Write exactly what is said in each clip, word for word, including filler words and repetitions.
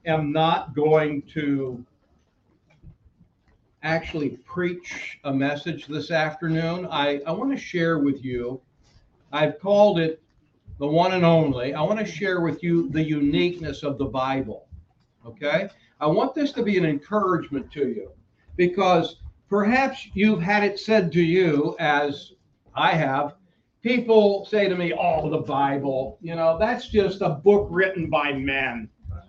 am not going to actually preach a message this afternoon. I, I want to share with you, I've called it the one and only. I want to share with you the uniqueness of the Bible. Okay? I want this to be an encouragement to you because perhaps you've had it said to you, as I have. People say to me, oh, the Bible, you know, that's just a book written by men.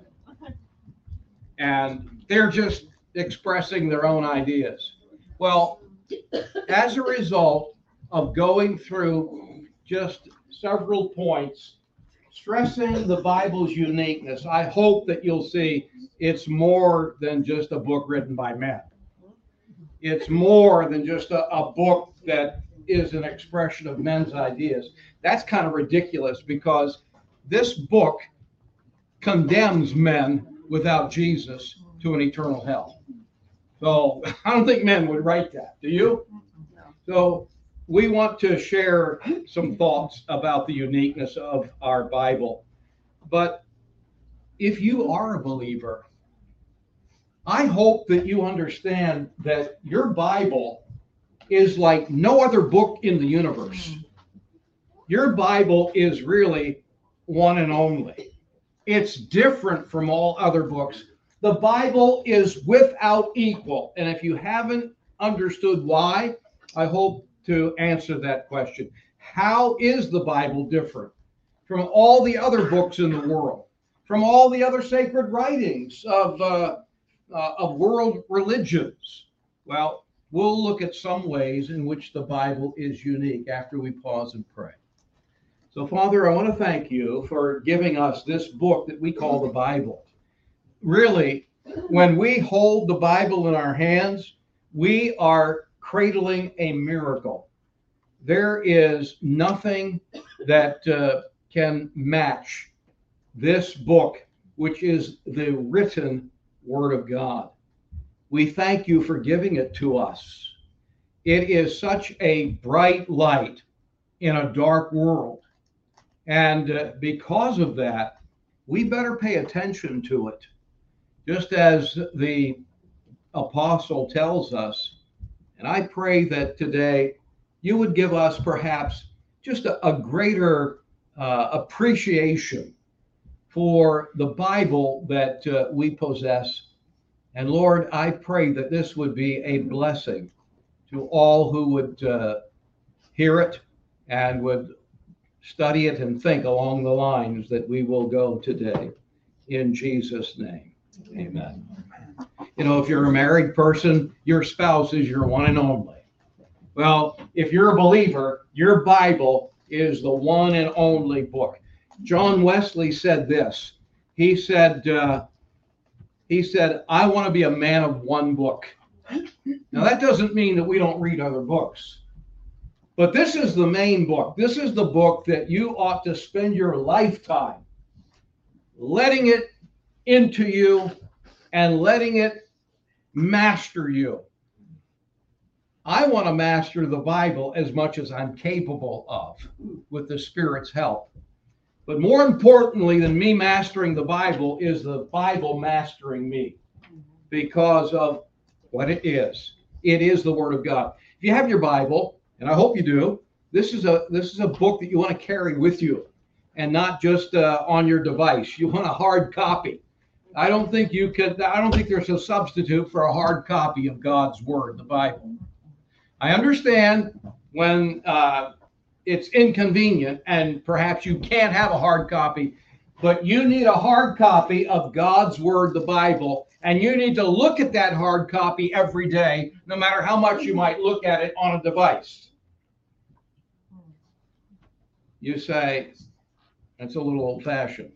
And they're just expressing their own ideas. Well, as a result of going through just several points, stressing the Bible's uniqueness, I hope that you'll see it's more than just a book written by men. It's more than just a, a book that is an expression of men's ideas. That's kind of ridiculous because this book condemns men without Jesus to an eternal hell. So I don't think men would write that. Do you? So we want to share some thoughts about the uniqueness of our Bible. But if you are a believer, I hope that you understand that your Bible is like no other book in the universe. Your Bible is really one and only. It's different from all other books. The Bible is without equal. And if you haven't understood why, I hope to answer that question. How is the Bible different from all the other books in the world, from all the other sacred writings of, uh, uh, of world religions? Well, we'll look at some ways in which the Bible is unique after we pause and pray. So, Father, I want to thank you for giving us this book that we call the Bible. Really, when we hold the Bible in our hands, we are cradling a miracle. There is nothing that uh, can match this book, which is the written Word of God. We thank you for giving it to us. It is such a bright light in a dark world. And uh, because of that, we better pay attention to it. Just as the apostle tells us, and I pray that today you would give us perhaps just a, a greater uh, appreciation for the Bible that uh, we possess. And Lord, I pray that this would be a blessing to all who would uh, hear it and would study it and think along the lines that we will go today. In Jesus' name, amen. You know, if you're a married person, your spouse is your one and only. Well, if you're a believer, your Bible is the one and only book. John Wesley said this. He said, uh, he said, I want to be a man of one book. Now, that doesn't mean that we don't read other books. But this is the main book. This is the book that you ought to spend your lifetime letting it into you and letting it master you. I want to master the Bible as much as I'm capable of with the Spirit's help. But more importantly than me mastering the Bible is the Bible mastering me because of what it is. It is the Word of God. If you have your Bible, and I hope you do, this is a this is a book that you want to carry with you and not just uh, on your device. You want a hard copy. I don't think you could, I don't think there's a substitute for a hard copy of God's Word, the Bible. I understand when uh, it's inconvenient and perhaps you can't have a hard copy, but you need a hard copy of God's Word, the Bible, and you need to look at that hard copy every day, no matter how much you might look at it on a device. You say, that's a little old-fashioned.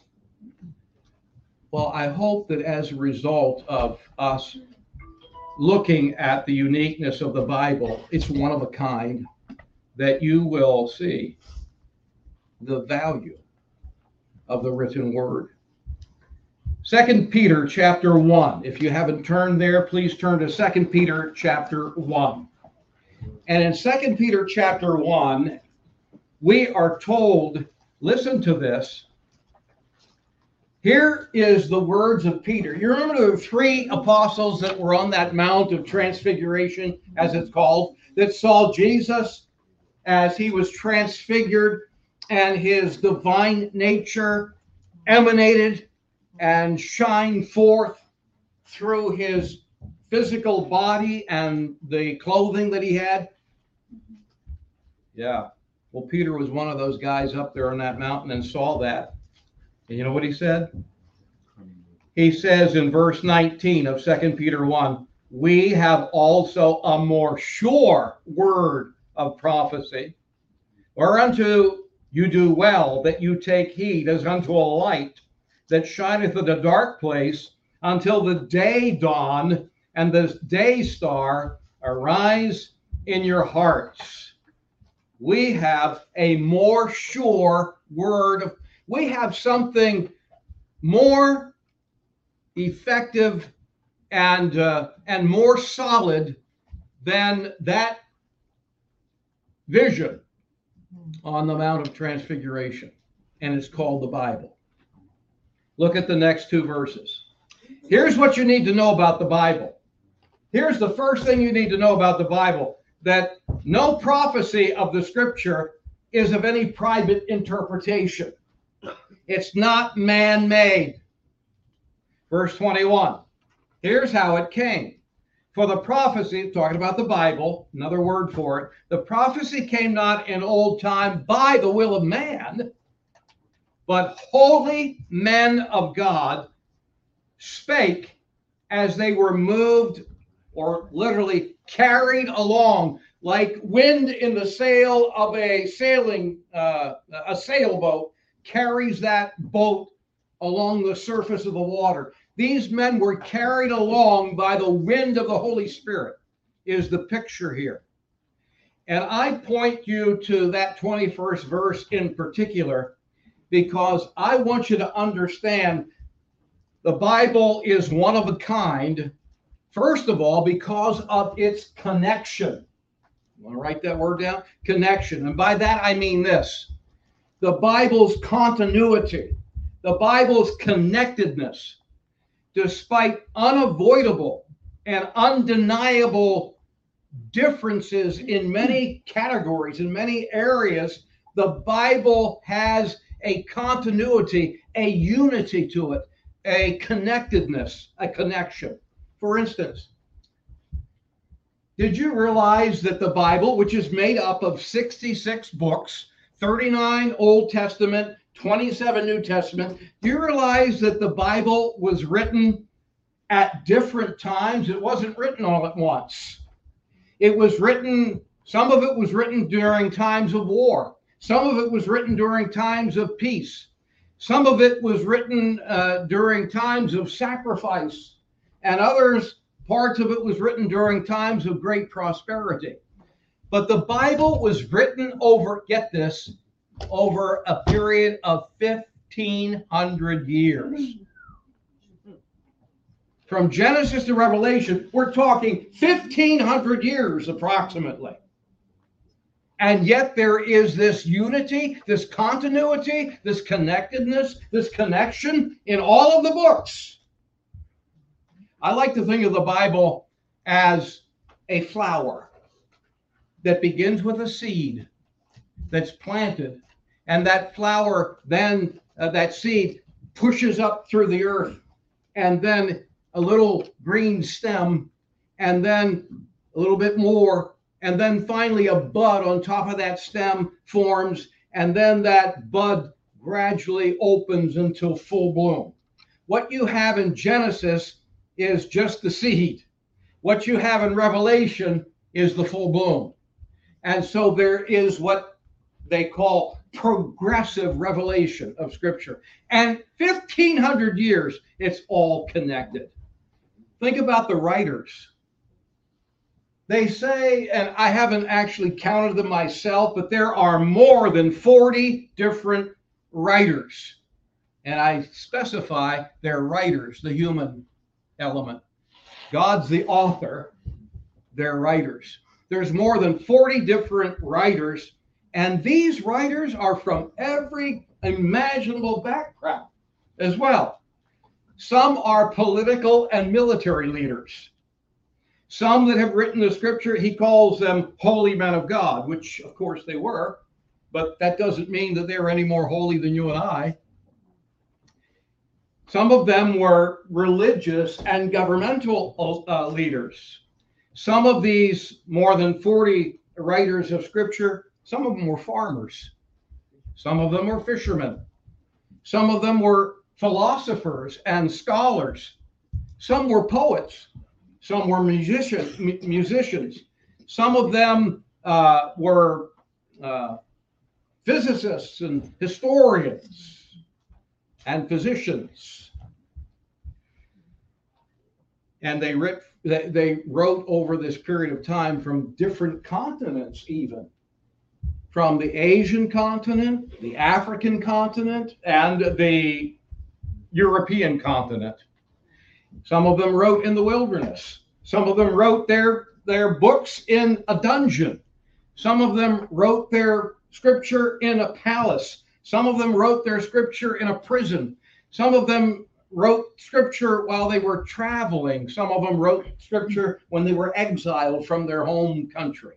Well, I hope that as a result of us looking at the uniqueness of the Bible, it's one of a kind, that you will see the value of the written Word. Second Peter chapter one. If you haven't turned there, please turn to Second Peter chapter one. And in Second Peter chapter one, we are told, listen to this, Here is the words of Peter. You remember the three apostles that were on that Mount of Transfiguration, as it's called, that saw Jesus as he was transfigured and his divine nature emanated and shined forth through his physical body and the clothing that he had? Yeah. Well, Peter was one of those guys up there on that mountain and saw that. And you know what he said? He says in verse nineteen of Second Peter one, we have also a more sure word of prophecy, whereunto you do well that you take heed as unto a light that shineth in a dark place until the day dawn and the day star arise in your hearts. We have a more sure word of, we have something more effective and uh, and more solid than that vision on the Mount of Transfiguration, and it's called the Bible. Look at the next two verses. Here's what you need to know about the Bible. Here's the first thing you need to know about the Bible, that no prophecy of the scripture is of any private interpretation. It's not man-made. Verse twenty-one, here's how it came. For the prophecy, talking about the Bible, another word for it, the prophecy came not in old time by the will of man, but holy men of God spake as they were moved, or literally carried along, like wind in the sail of a sailing, uh, a sailboat carries that boat along the surface of the water. These men were carried along by the wind of the Holy Spirit, is the picture here. And I point you to that twenty-first verse in particular, because I want you to understand the Bible is one of a kind, first of all, because of its connection. You want to write that word down? Connection. And by that I mean this: the Bible's continuity, the Bible's connectedness, despite unavoidable and undeniable differences in many categories, in many areas, the Bible has a continuity, a unity to it, a connectedness, a connection. For instance, did you realize that the Bible, which is made up of sixty-six books, thirty-nine Old Testament, twenty-seven New Testament, do you realize that the Bible was written at different times? It wasn't written all at once. It was written, some of it was written during times of war. Some of it was written during times of peace. Some of it was written uh, during times of sacrifice. And others, parts of it was written during times of great prosperity. But the Bible was written over, get this, over a period of fifteen hundred years. From Genesis to Revelation, we're talking fifteen hundred years approximately. And yet there is this unity, this continuity, this connectedness, this connection in all of the books. I like to think of the Bible as a flower that begins with a seed that's planted, and that flower then, uh, that seed pushes up through the earth, and then a little green stem, and then a little bit more, and then finally a bud on top of that stem forms, and then that bud gradually opens until full bloom. What you have in Genesis is just the seed. What you have in Revelation is the full bloom. And so there is what they call progressive revelation of Scripture. And fifteen hundred years, it's all connected. Think about the writers. They say, and I haven't actually counted them myself, but there are more than forty different writers. And I specify they're writers, the human element. God's the author, they're writers. There's more than forty different writers, and these writers are from every imaginable background. as well. Some are political and military leaders. Some that have written the scripture, he calls them holy men of God, which of course they were, but that doesn't mean that they're any more holy than you and I. Some of them were religious and governmental uh, leaders. Some of these more than forty writers of scripture, some of them were farmers. Some of them were fishermen. Some of them were philosophers and scholars. Some were poets. Some were musician, musicians. Some of them uh, were uh, physicists and historians and physicians. And they, writ, they wrote over this period of time from different continents even. From the Asian continent, the African continent, and the European continent. Some of them wrote in the wilderness. Some of them wrote their, their books in a dungeon. Some of them wrote their scripture in a palace. Some of them wrote their scripture in a prison. Some of them wrote scripture while they were traveling. Some of them wrote scripture when they were exiled from their home country.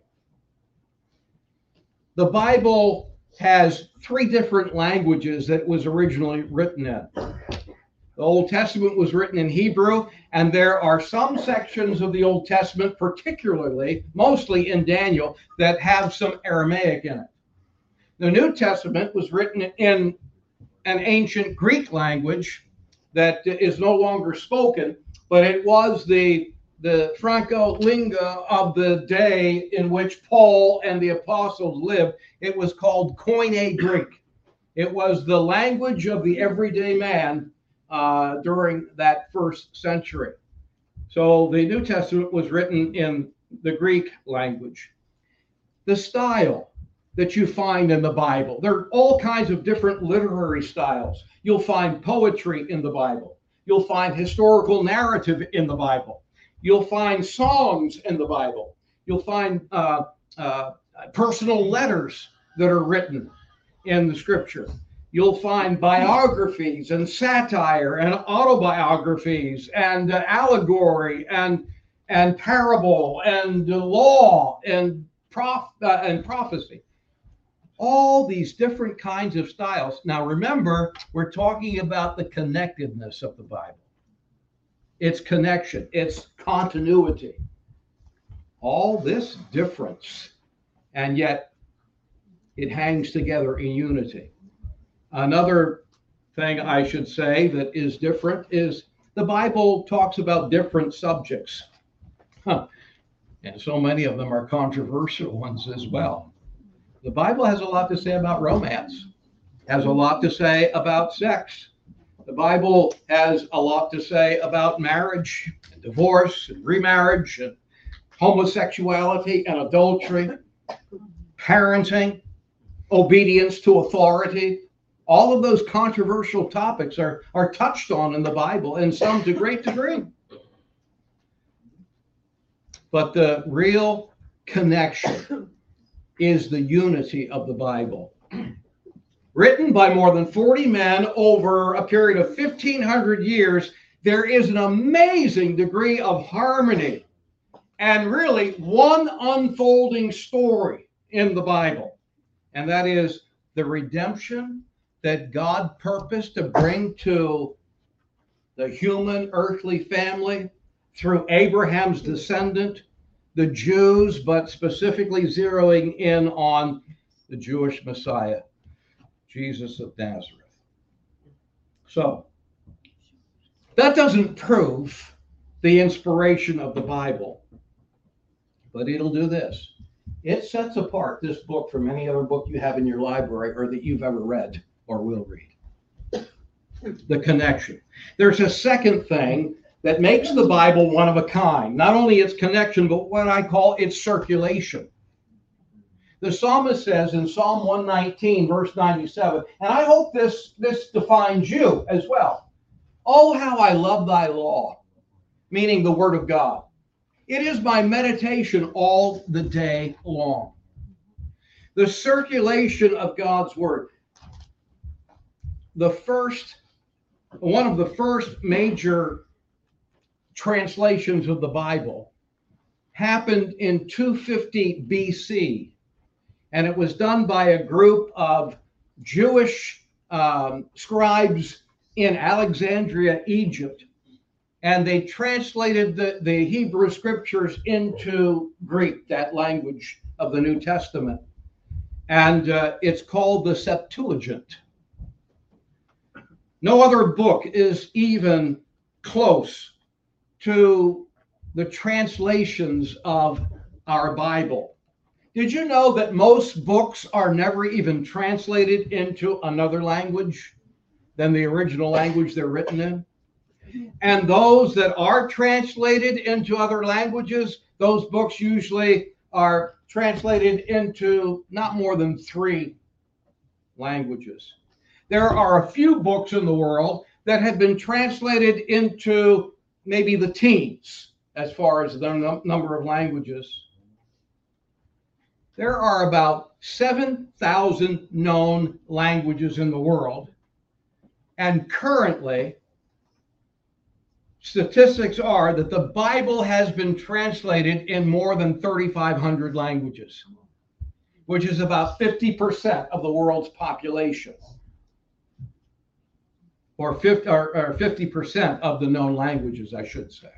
The Bible has three different languages that it was originally written in. The Old Testament was written in Hebrew, and there are some sections of the Old Testament, particularly, mostly in Daniel, that have some Aramaic in it. The New Testament was written in an ancient Greek language that is no longer spoken, but it was the, the Franco lingua of the day in which Paul and the apostles lived. It was called Koine Greek. It was the language of the everyday man uh, during that first century. So the New Testament was written in the Greek language. The style that you find in the Bible, there are all kinds of different literary styles. You'll find poetry in the Bible. You'll find historical narrative in the Bible. You'll find songs in the Bible. You'll find uh, uh, personal letters that are written in the scripture. You'll find biographies and satire and autobiographies and uh, allegory and and parable and uh, law and prof uh, and prophecy. All these different kinds of styles. Now remember, we're talking about the connectedness of the Bible. It's connection, it's continuity. All this difference, and yet it hangs together in unity. Another thing I should say that is different is the Bible talks about different subjects. Huh. And so many of them are controversial ones as well. The Bible has a lot to say about romance, has a lot to say about sex. The Bible has a lot to say about marriage, and divorce, and remarriage, and homosexuality, and adultery, parenting, obedience to authority. All of those controversial topics are, are touched on in the Bible in some to great degree. But the real connection is the unity of the Bible. Written by more than forty men over a period of fifteen hundred years, there is an amazing degree of harmony and really one unfolding story in the Bible. And that is the redemption that God purposed to bring to the human earthly family through Abraham's descendant, the Jews, but specifically zeroing in on the Jewish Messiah, Jesus of Nazareth. So that doesn't prove the inspiration of the Bible, but it'll do this. It sets apart this book from any other book you have in your library or that you've ever read or will read. The connection. There's a second thing that makes the Bible one of a kind. Not only its connection, but what I call its circulation. The psalmist says in Psalm one nineteen, verse ninety-seven, and I hope this, this defines you as well. Oh, how I love thy law, meaning the word of God. It is my meditation all the day long. The circulation of God's word. The first one of the first major translations of the Bible happened in two fifty B C, and it was done by a group of Jewish um, scribes in Alexandria, Egypt, and they translated the, the Hebrew scriptures into Greek, that language of the New Testament, and uh, it's called the Septuagint. No other book is even close to the translations of our Bible. Did you know that most books are never even translated into another language than the original language they're written in? And those that are translated into other languages, those books usually are translated into not more than three languages. There are a few books in the world that have been translated into maybe the teens as far as the num- number of languages. There are about seven thousand known languages in the world, and currently, statistics are that the Bible has been translated in more than thirty-five hundred languages, which is about fifty percent of the world's population, or fifty, or, or fifty percent of the known languages, I should say.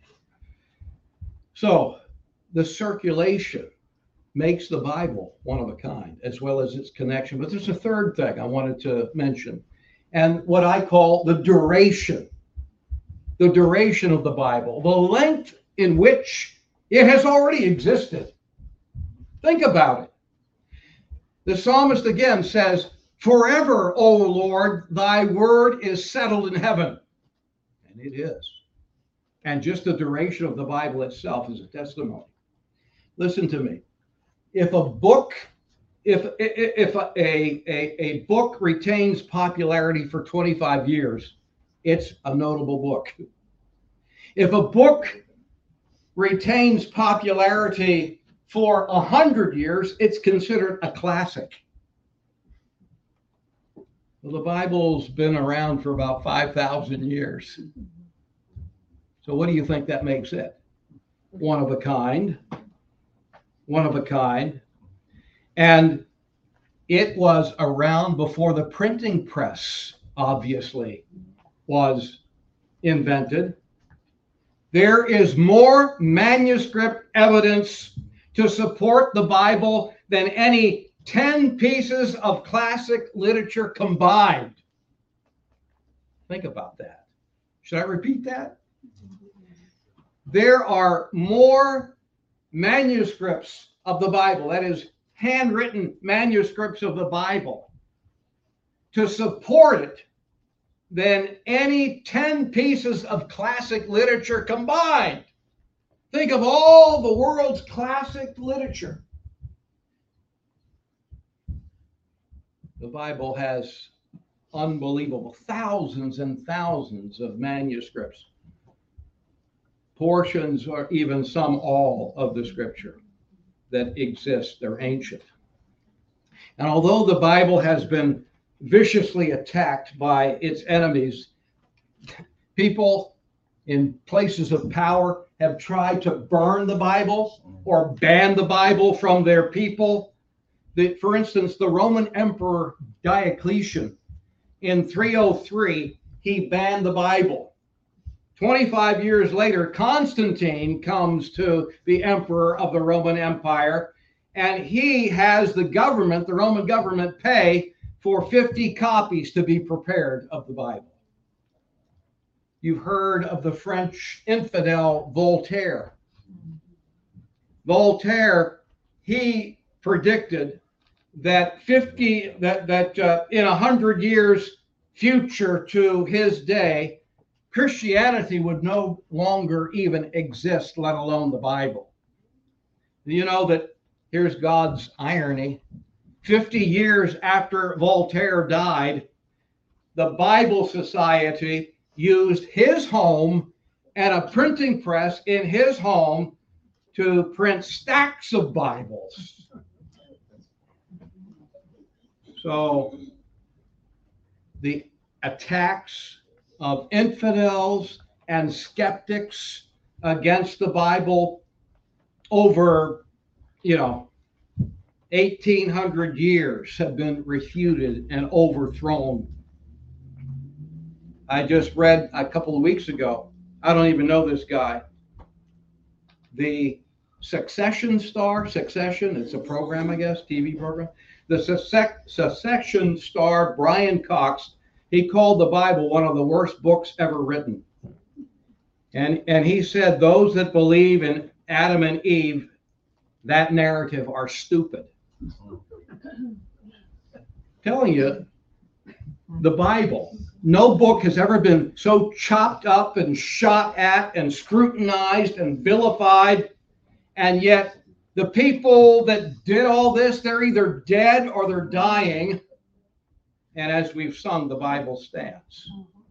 So the circulation makes the Bible one of a kind, as well as its connection. But there's a third thing I wanted to mention, and what I call the duration. The duration of the Bible, the length in which it has already existed. Think about it. The psalmist again says, "Forever, O Lord, thy word is settled in heaven." And it is. And just the duration of the Bible itself is a testimony. Listen to me. If a book, if if a, a, a book retains popularity for twenty-five years, it's a notable book. If a book retains popularity for a hundred years, it's considered a classic. Well, the Bible's been around for about five thousand years. So what do you think that makes it? One of a kind. One of a kind. And it was around before the printing press, obviously, was invented. There is more manuscript evidence to support the Bible than any ten pieces of classic literature combined. Think about that. Should I repeat that? There are more manuscripts of the Bible, that is, handwritten manuscripts of the Bible, to support it than any ten pieces of classic literature combined. Think of all the world's classic literature. The Bible has unbelievable thousands and thousands of manuscripts, portions or even some all of the scripture that exist. They're ancient. And although the Bible has been viciously attacked by its enemies, people in places of power have tried to burn the Bible or ban the Bible from their people. The, for instance, the Roman Emperor Diocletian, in three oh three, he banned the Bible. twenty-five years later, Constantine comes to the emperor of the Roman Empire, and he has the government, the Roman government, pay for fifty copies to be prepared of the Bible. You've heard of the French infidel Voltaire. Voltaire, he predicted that fifty that that uh, in a hundred years future to his day, Christianity would no longer even exist, let alone the Bible. You know that here's God's irony. fifty years after Voltaire died, the Bible Society used his home and a printing press in his home to print stacks of Bibles. So the attacks of infidels and skeptics against the Bible over, you know, eighteen hundred years have been refuted and overthrown. I just read a couple of weeks ago, I don't even know this guy, the Succession star, Succession, it's a program, I guess, T V program. The Succession star, Brian Cox, he called the Bible one of the worst books ever written. And, and he said those that believe in Adam and Eve, that narrative, are stupid. Telling you, the Bible, no book has ever been so chopped up and shot at and scrutinized and vilified. And yet the people that did all this, they're either dead or they're dying. And as we've sung, the Bible stands.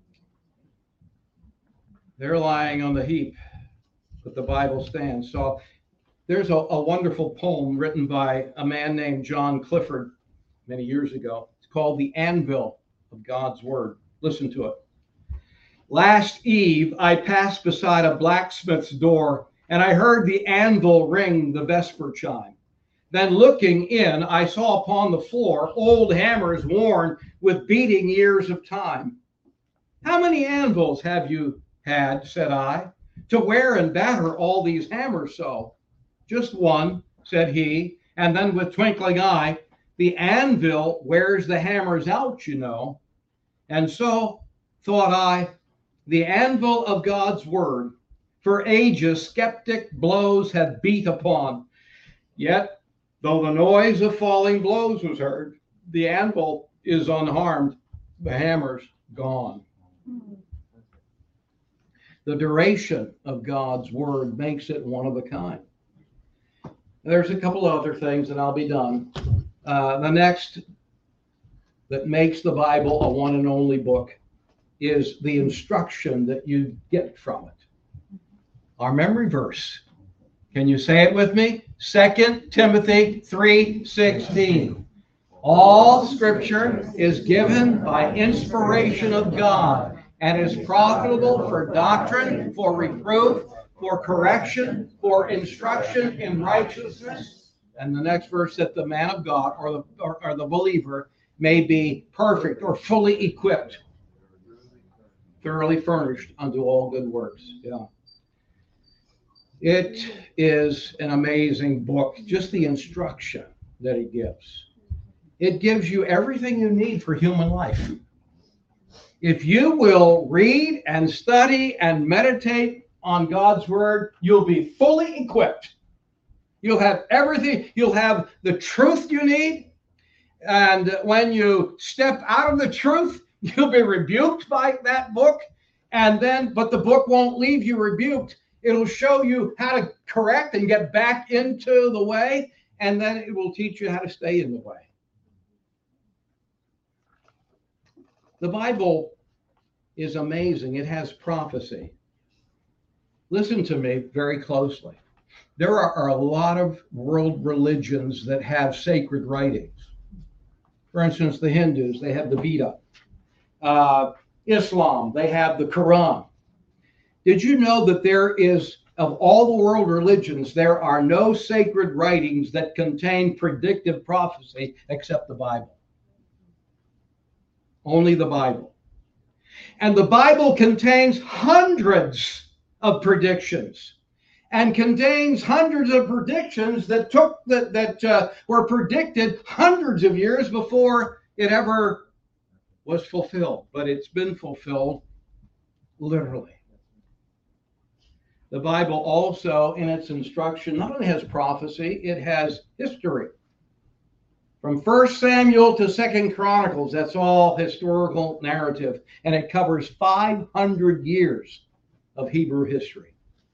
They're lying on the heap, but the Bible stands. So there's a, a wonderful poem written by a man named John Clifford many years ago. It's called The Anvil of God's Word. Listen to it. Last eve, I passed beside a blacksmith's door, and I heard the anvil ring the vesper chime. Then looking in, I saw upon the floor old hammers worn with beating years of time. How many anvils have you had, said I, to wear and batter all these hammers so? Just one, said he, and then with twinkling eye, the anvil wears the hammers out, you know. And so, thought I, the anvil of God's word, for ages skeptic blows have beat upon. Yet, though the noise of falling blows was heard, the anvil is unharmed, the hammer's gone. The duration of God's word makes it one of a kind. There's a couple other things, and I'll be done. Uh, the next that makes the Bible a one and only book is the instruction that you get from it. Our memory verse. Can you say it with me? Second Timothy three sixteen. All scripture is given by inspiration of God and is profitable for doctrine, for reproof, for correction, for instruction in righteousness. And the next verse, that the man of God or the, or, or the believer may be perfect or fully equipped, thoroughly furnished unto all good works. Yeah. It is an amazing book, just the instruction that it gives. It gives you everything you need for human life. If you will read and study and meditate on God's word, you'll be fully equipped. You'll have everything. You'll have the truth you need. And when you step out of the truth, you'll be rebuked by that book. And then, but the book won't leave you rebuked. It'll show you how to correct and get back into the way. And then it will teach you how to stay in the way. The Bible is amazing. It has prophecy. Listen to me very closely. There are, are a lot of world religions that have sacred writings. For instance, the Hindus, they have the Veda. Uh, Islam, they have the Quran. Did you know that there is, of all the world religions, there are no sacred writings that contain predictive prophecy except the Bible? Only the Bible. And the Bible contains hundreds of predictions, and contains hundreds of predictions that took that that uh, were predicted hundreds of years before it ever was fulfilled. But it's been fulfilled literally. The Bible also, in its instruction, not only has prophecy, it has history. From First Samuel to Second Chronicles, that's all historical narrative, and it covers five hundred years of Hebrew history.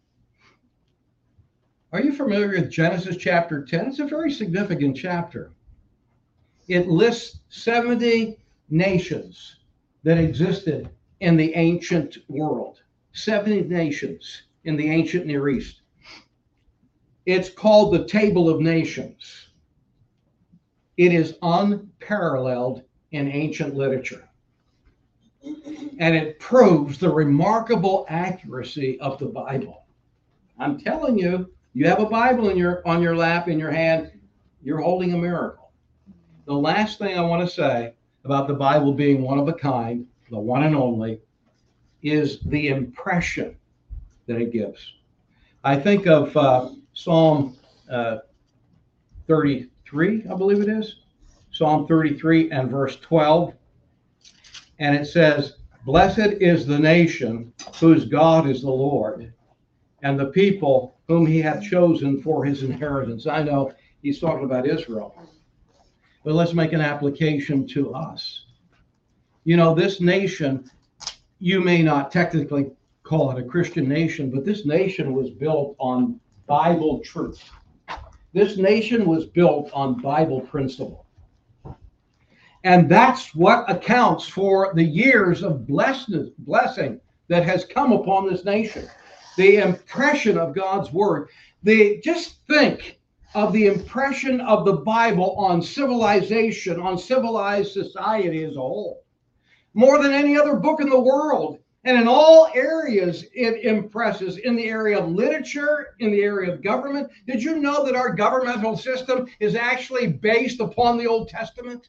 Are you familiar with Genesis chapter ten? It's a very significant chapter. It lists seventy nations that existed in the ancient world. seventy nations in the ancient Near East. It's called the Table of Nations. It is unparalleled in ancient literature. And it proves the remarkable accuracy of the Bible. I'm telling you, you have a Bible in your on your lap, in your hand, you're holding a miracle. The last thing I want to say about the Bible being one of a kind, the one and only, is the impression that it gives. I think of uh, Psalm uh, thirty-three, I believe it is, Psalm thirty-three and verse twelve, and it says, "Blessed is the nation whose God is the Lord, and the people whom he hath chosen for his inheritance." I know he's talking about Israel, but let's make an application to us. You know, this nation, you may not technically call it a Christian nation, but this nation was built on Bible truth. This nation was built on Bible principle. And that's what accounts for the years of blessing, blessing that has come upon this nation. The impression of God's word. The, just think of the impression of the Bible on civilization, on civilized society as a whole. More than any other book in the world. And in all areas, it impresses. In the area of literature, in the area of government. Did you know that our governmental system is actually based upon the Old Testament?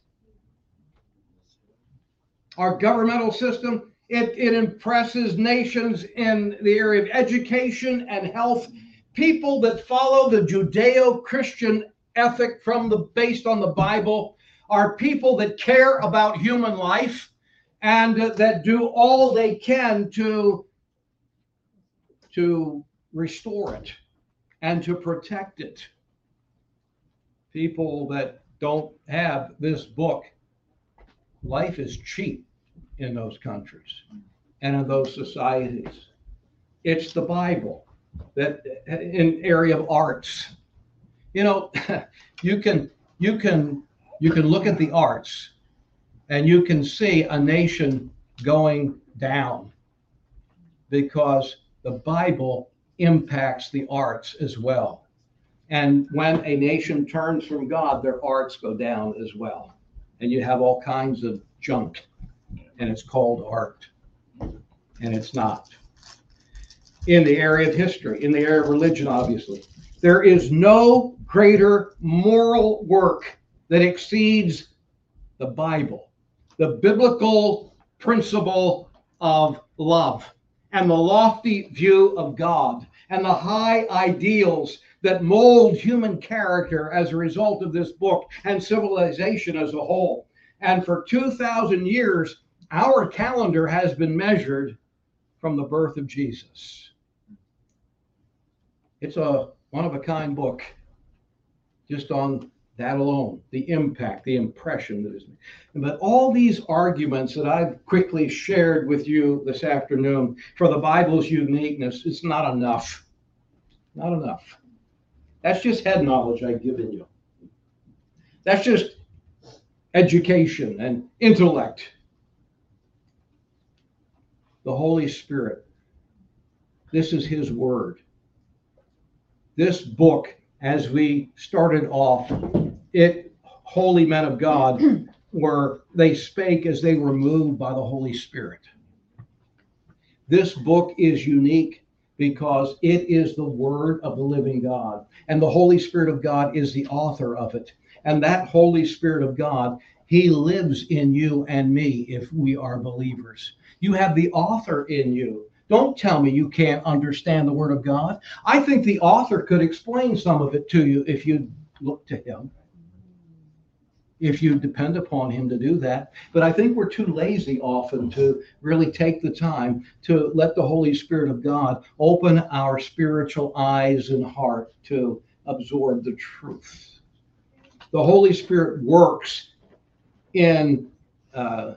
Our governmental system, it, it impresses nations in the area of education and health. People that follow the Judeo-Christian ethic from the based on the Bible are people that care about human life and uh, that do all they can to, to restore it and to protect it. People that don't have this book, life is cheap in those countries and in those societies. It's the Bible that in area of arts. You know, you can you can you can look at the arts and you can see a nation going down because the Bible impacts the arts as well. And when a nation turns from God, their arts go down as well. And you have all kinds of junk, and it's called art, and it's not. In the area of history, in the area of religion, obviously, there is no greater moral work that exceeds the Bible, the biblical principle of love, and the lofty view of God, and the high ideals that mold human character as a result of this book and civilization as a whole. And for two thousand years, our calendar has been measured from the birth of Jesus. It's a one-of-a-kind book, just on that alone, the impact, the impression that is made. But all these arguments that I've quickly shared with you this afternoon for the Bible's uniqueness, it's not enough. Not enough. That's just head knowledge I've given you. That's just education and intellect. The Holy Spirit, this is his word. This book, as we started off, it, holy men of God, were, they spake as they were moved by the Holy Spirit. This book is unique because it is the word of the living God, and the Holy Spirit of God is the author of it. And that Holy Spirit of God, he lives in you and me if we are believers. You have the author in you. Don't tell me you can't understand the word of God. I think the author could explain some of it to you if you look to him, if you depend upon him to do that. But I think we're too lazy often to really take the time to let the Holy Spirit of God open our spiritual eyes and heart to absorb the truth. The Holy Spirit works in uh,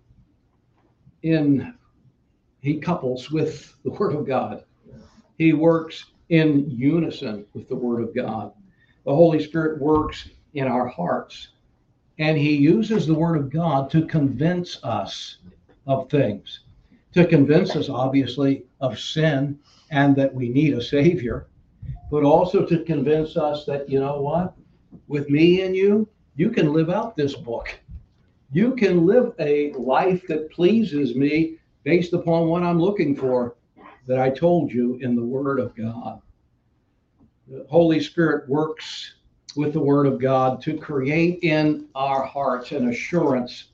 in he couples with the Word of God. He works in unison with the Word of God. The Holy Spirit works in our hearts, and he uses the Word of God to convince us of things, to convince us, obviously, of sin and that we need a Savior, but also to convince us that, you know what, with me and you, you can live out this book. You can live a life that pleases me based upon what I'm looking for that I told you in the Word of God. The Holy Spirit works with the Word of God to create in our hearts an assurance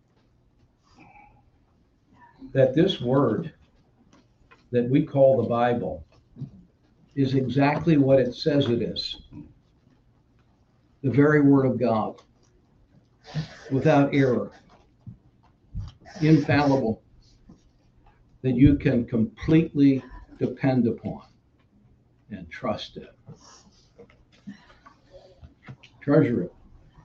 that this Word that we call the Bible is exactly what it says it is. The very Word of God, without error, infallible, that you can completely depend upon and trust it. Treasure it.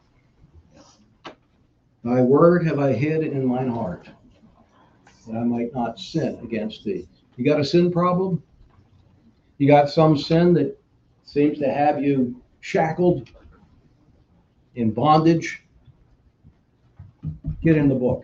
Thy word have I hid in mine heart, that I might not sin against thee. You got a sin problem? You got some sin that seems to have you shackled, in bondage? Get in the book.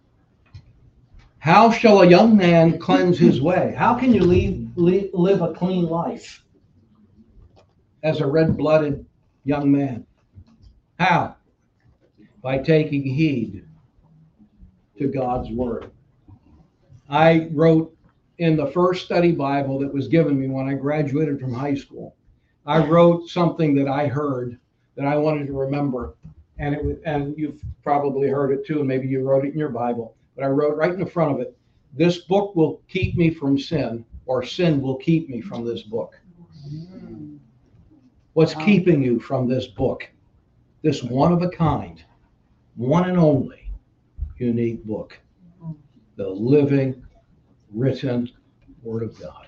How shall a young man cleanse his way? How can you leave, leave, live a clean life as a red-blooded young man? How? By taking heed to God's word. I wrote in the first study Bible that was given me when I graduated from high school, I wrote something that I heard that I wanted to remember. And it was, and you've probably heard it too, and maybe you wrote it in your Bible, but I wrote right in the front of it, this book will keep me from sin, or sin will keep me from this book. What's keeping you from this book? This one of a kind, one and only unique book, the living, written Word of God.